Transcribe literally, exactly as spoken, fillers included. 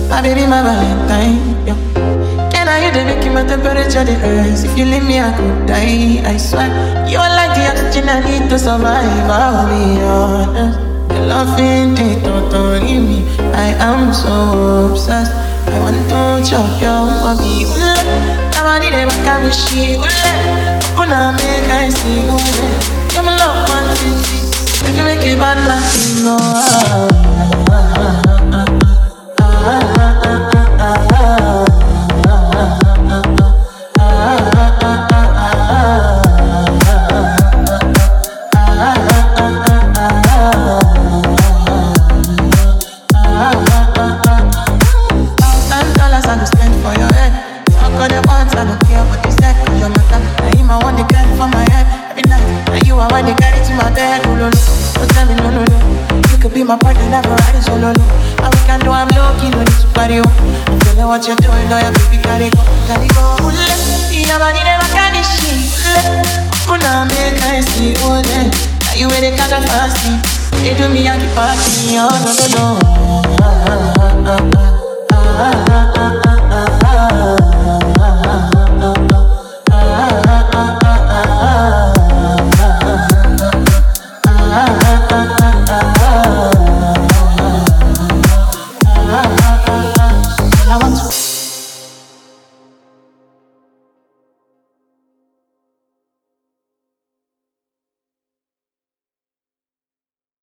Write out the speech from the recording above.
My baby, my valentine, yo. Can I hear the making my temperature the rise? If you leave me, I could die, I swear. You are like the oxygen I need to survive, I'll be honest. The loving thing totally me. I am so obsessed. I want to chop your body. I'm a little bit of she. Open up, make I see. You're my love, one thing. If you make it bad, nothing go. My partner never riding solo low. And we can do I'm lucky, no need to party. I'm feeling what you're doing, no, your baby gotta go, gotta go. Yeah, but you never can see. Una make I see, oh, then. Now you ready, kind of fancy. They do me, I keep partying, oh, no, no, no. Ah, ah, ah, ah, ah, ah, ah, ah.